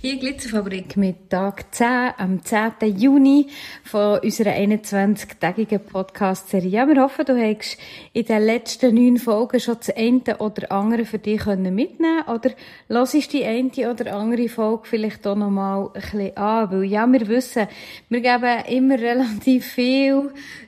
Hier Glitzerfabrik mit Tag 10, am 10. Juni von unserer 21-tägigen Podcast-Serie. Ja, wir hoffen, du hast in den letzten 9 Folgen schon das eine oder andere für dich mitnehmen oder hörst die eine oder andere Folge vielleicht auch noch mal ein bisschen an, weil ja, wir wissen, wir geben immer relativ viel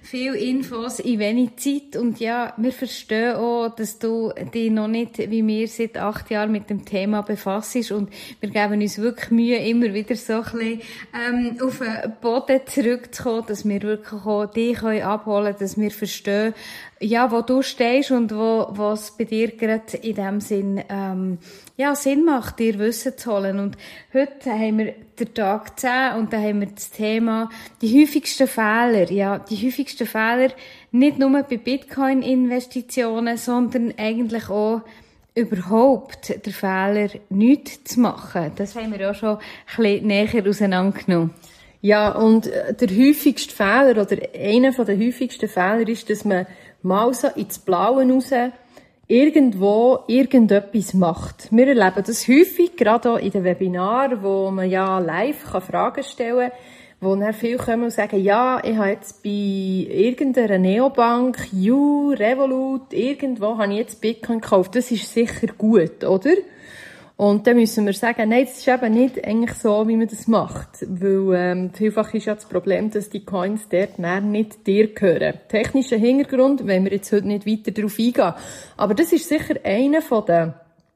Infos in wenig Zeit und ja, wir verstehen auch, dass du dich noch nicht, wie wir, seit 8 Jahren mit dem Thema befasst und wir geben uns wirklich Mühe, immer wieder so ein bisschen auf den Boden zurückzukommen, dass wir wirklich auch dich abholen können, dass wir verstehen, ja, wo du stehst und was bei dir gerade in dem Sinn Sinn macht, dir Wissen zu holen. Und heute haben wir den Tag 10 und da haben wir das Thema die häufigsten Fehler. Ja, die häufigsten Fehler nicht nur bei Bitcoin-Investitionen, sondern eigentlich auch überhaupt der Fehler, nichts zu machen. Das haben wir ja schon ein bisschen näher auseinandergenommen. Ja, und der häufigste Fehler oder einer der häufigsten Fehler ist, dass man mal so ins Blaue raus irgendwo irgendetwas macht. Wir erleben das häufig, gerade auch in den Webinaren, wo man ja live Fragen stellen kann, wo dann viele kommen und sagen, ja, ich habe jetzt bei irgendeiner Neobank, Revolut, irgendwo habe ich jetzt Bitcoin gekauft. Das ist sicher gut, oder? Und dann müssen wir sagen, nein, das ist eben nicht eigentlich so, wie man das macht. Weil vielfach ist ja das Problem, dass die Coins dort nicht dir gehören. Technischer Hintergrund, wenn wir jetzt heute nicht weiter darauf eingehen. Aber das ist sicher einer von den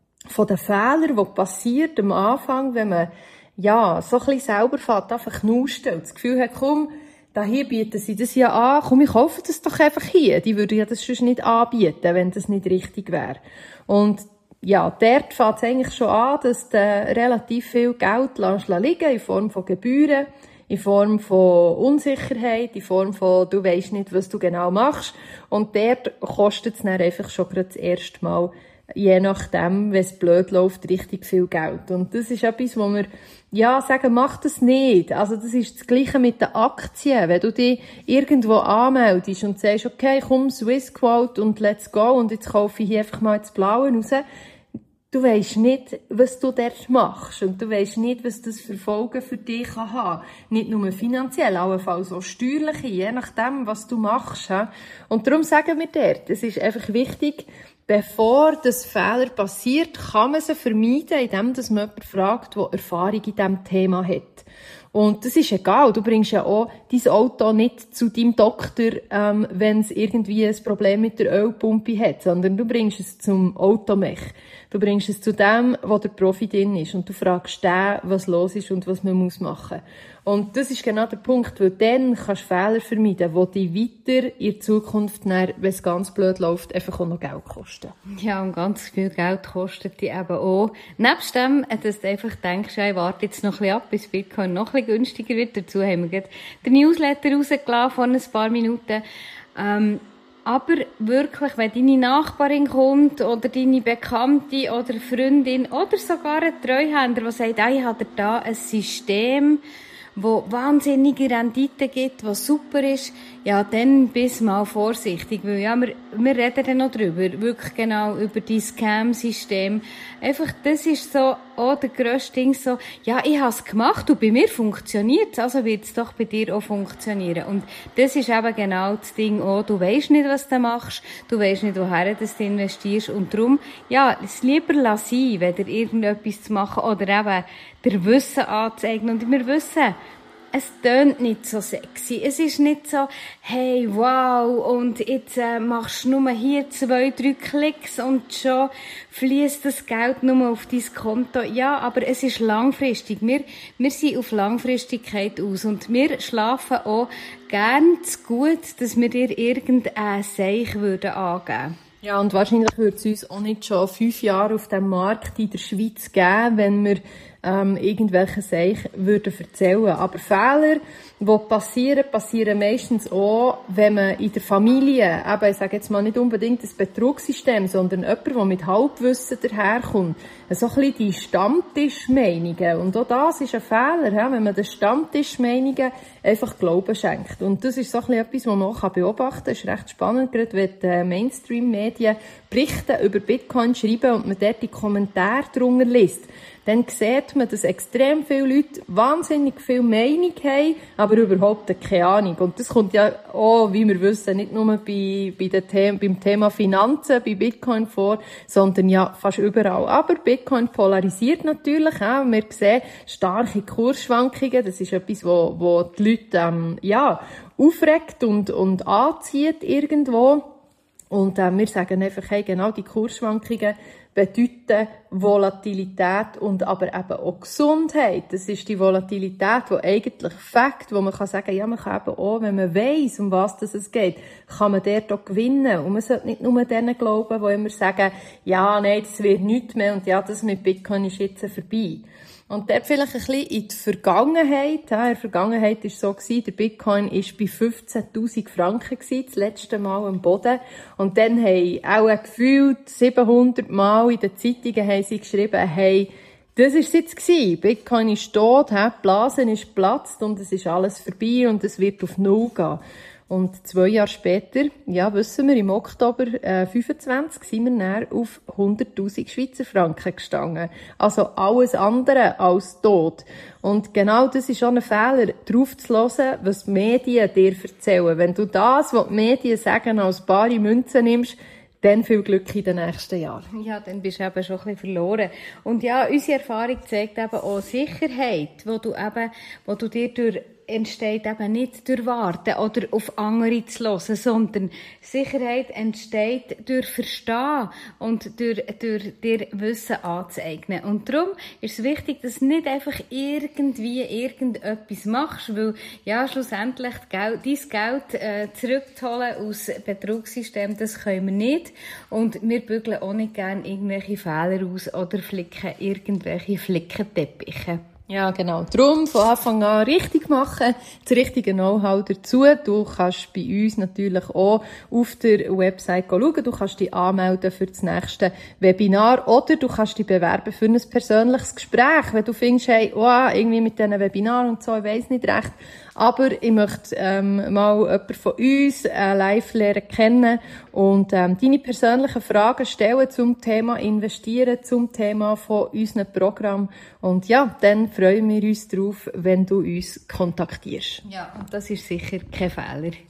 Fehlern, die passiert am Anfang, wenn man ja so ein bisschen selber fährt, einfach knusten und das Gefühl hat, komm, da hier bieten sie das ja an, komm, ich kaufe das doch einfach hier. Die würden ja das sonst nicht anbieten, wenn das nicht richtig wäre. Und ja, dort fängt es eigentlich schon an, dass du relativ viel Geld liegen in Form von Gebühren, in Form von Unsicherheit, in Form von, du weisst nicht, was du genau machst. Und dort kostet es dann einfach schon gerade das erste Mal, je nachdem, wenn es blöd läuft, richtig viel Geld. Und das ist etwas, wo wir, ja, sagen, mach das nicht. Also das ist das Gleiche mit den Aktien. Wenn du dich irgendwo anmeldest und sagst, okay, komm, Swissquote und let's go und jetzt kaufe ich hier einfach mal ins Blaue raus, du weisst nicht, was du dort machst. Und du weisst nicht, was das für Folgen für dich kann haben. Nicht nur finanziell, allenfalls auch steuerliche, je nachdem, was du machst. Und darum sagen wir dort, es ist einfach wichtig, bevor das Fehler passiert, kann man sie vermeiden, indem dass man jemanden fragt, der Erfahrung in diesem Thema hat. Und das ist egal. Du bringst ja auch dein Auto nicht zu deinem Doktor, wenn es irgendwie ein Problem mit der Ölpumpe hat, sondern du bringst es zum Automech. Du bringst es zu dem, wo der Profi drin ist. Und du fragst den, was los ist und was man machen muss. Und das ist genau der Punkt, weil dann kannst du Fehler vermeiden, die dich weiter in Zukunft, wenn es ganz blöd läuft, einfach auch noch Geld kosten. Ja, und ganz viel Geld kostet die eben auch. Nebst dem, dass du einfach denkst, ja, ich warte jetzt noch ein bisschen ab, bis Bitcoin noch ein bisschen günstiger wird. Dazu haben wir gerade den Newsletter rausgelassen vor ein paar Minuten. Aber wirklich, wenn deine Nachbarin kommt oder deine Bekannte oder Freundin oder sogar ein Treuhänder, der sagt, ich habe da ein System, wo wahnsinnige Rendite gibt, was super ist, ja, dann bist mal vorsichtig, weil ja, wir reden dann noch drüber, wirklich genau über die Scam-System. Einfach, das ist so, auch der grösste Ding so, ja, ich habe es gemacht und bei mir funktioniert es, also wird es doch bei dir auch funktionieren. Und das ist eben genau das Ding auch, du weisst nicht, was du machst, du weisst nicht, woher du investierst und darum, ja, es lieber lassen, weder irgendetwas zu machen oder eben der Wissen anzueignen. Und wir wissen, es tönt nicht so sexy. Es ist nicht so, hey, wow, und jetzt machst du nur hier 2, 3 Klicks und schon fließt das Geld nur auf dein Konto. Ja, aber es ist langfristig. Wir sind auf Langfristigkeit aus und wir schlafen auch gern zu gut, dass wir dir irgendein Seich würden angeben. Ja, und wahrscheinlich würde es uns auch nicht schon 5 Jahre auf dem Markt in der Schweiz geben, wenn wir irgendwelche Sachen würden erzählen. Aber Fehler, die passieren meistens auch, wenn man in der Familie, eben, ich sage jetzt mal nicht unbedingt das Betrugssystem, sondern jemand, der mit Halbwissen daherkommt, so ein bisschen die Stammtischmeinungen. Und auch das ist ein Fehler, wenn man den Stammtischmeinungen einfach Glauben schenkt. Und das ist so ein bisschen etwas, was man auch beobachten kann. Das ist recht spannend, gerade wenn die Mainstream-Medien Berichte über Bitcoin schreiben und man dort die Kommentare drunter liest, dann sieht man, dass extrem viele Leute wahnsinnig viel Meinung haben, aber überhaupt keine Ahnung. Und das kommt ja auch, wie wir wissen, nicht nur beim Thema Finanzen, bei Bitcoin vor, sondern ja fast überall. Aber Bitcoin polarisiert natürlich auch. Wir sehen starke Kursschwankungen. Das ist etwas, wo die Leute aufregt und anzieht irgendwo. Und wir sagen einfach, hey, genau die Kursschwankungen bedeuten Volatilität und aber eben auch Gesundheit. Das ist die Volatilität, die eigentlich Fakt, wo man kann sagen, ja, man kann eben auch, wenn man weiss, um was es geht, kann man dort auch gewinnen. Und man sollte nicht nur denen glauben, die immer sagen, ja, nein, das wird nichts mehr und ja, das mit Bitcoin ist jetzt vorbei. Und dort vielleicht ein bisschen in die Vergangenheit. Ja, in der Vergangenheit war es so, der Bitcoin war bei 15.000 Franken das letzte Mal am Boden. Und dann haben auch gefühlt 700 Mal in den Zeitungen haben sie geschrieben, hey, das ist es jetzt gewesen. Bitcoin ist tot, die Blase ist geplatzt und es ist alles vorbei und es wird auf Null gehen. Und 2 Jahre später, ja, wissen wir, im Oktober 25 sind wir dann auf 100.000 Schweizer Franken gestanden. Also alles andere als tot. Und genau das ist auch ein Fehler, darauf zu hören, was die Medien dir erzählen. Wenn du das, was die Medien sagen, als bare Münze nimmst, dann viel Glück in den nächsten Jahren. Ja, dann bist du eben schon ein bisschen verloren. Und ja, unsere Erfahrung zeigt eben auch Sicherheit, wo du dir durch entsteht eben nicht durch Warten oder auf andere zu hören, sondern Sicherheit entsteht durch Verstehen und durch dir Wissen anzueignen. Und darum ist es wichtig, dass du nicht einfach irgendetwas machst, weil ja, schlussendlich dein Geld zurückzuholen aus Betrugssystemen, das können wir nicht. Und wir bügeln auch nicht gerne irgendwelche Fehler aus oder flicken irgendwelche Flickenteppiche. Ja, genau. Darum von Anfang an richtig machen, das richtige Know-how dazu. Du kannst bei uns natürlich auch auf der Website schauen. Du kannst dich anmelden für das nächste Webinar oder du kannst dich bewerben für ein persönliches Gespräch. Wenn du findest, hey, irgendwie mit diesen Webinaren und so, ich weiss nicht recht, aber ich möchte mal jemanden von uns live lernen kennen und deine persönlichen Fragen stellen zum Thema Investieren, zum Thema von unserem Programm. Und ja, dann freuen wir uns drauf, wenn du uns kontaktierst. Ja, und das ist sicher kein Fehler.